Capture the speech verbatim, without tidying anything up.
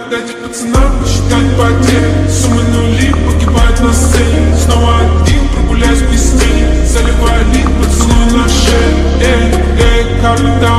дайте пацанам посчитать потери. Суммы нули погибают на сцене. Снова один прогуляюсь без тени, заливаю лик, поцелуй на шее. Эй, эй, капитан.